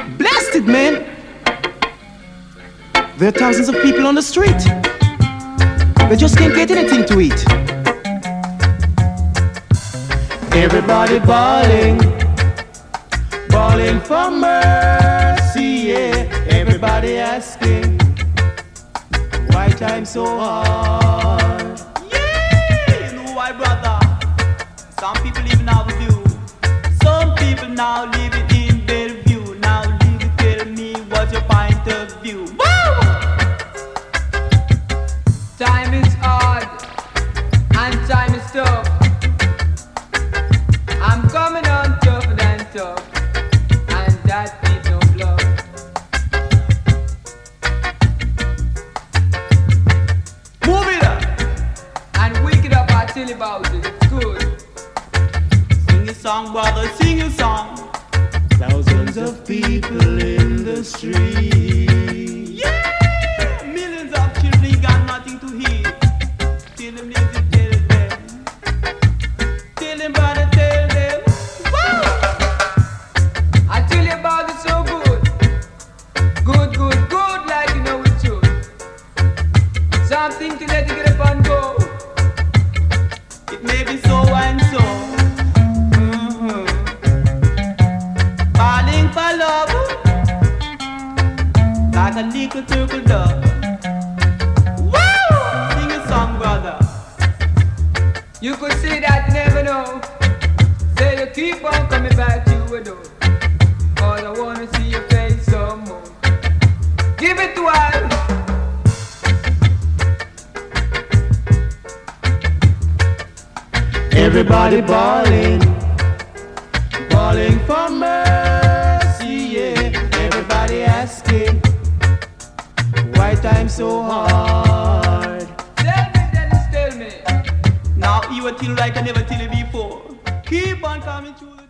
Blasted, man. There are thousands of people on the street. They just can't get anything to eat. Everybody bawling, bawling for mercy, yeah. Everybody asking, why time so hard? Yeah, you know why, brother? Some people even have a view. Some people now live it in their view. Now leave it, tell me what's your point of view. Woo! Time is hard and time is tough. I'm coming on tougher than tough, and that ain't no bluff. Move it up And wicked up, I tell you about it. It's good. Sing your song, brother, sing your song. Thousands of people in the street. Yeah! Millions of children got nothing to eat. Tell them, music, tell them. Tell them, brother, tell them. Woo! I tell you about it so good. Good, good, good, like you know it should. Something to let you get up and go. It may be so and so. Falling for love, like a little turtle dove. Woo! Sing a song, brother. You could say that you never know. Say you keep on coming back to a door. All I wanna see your face some more. Give it to us. Everybody bawling, bawling for mercy, yeah. Everybody asking, why time so hard? Tell me, Dennis, tell me. Now you will tell like I never tell you before. Keep on coming through the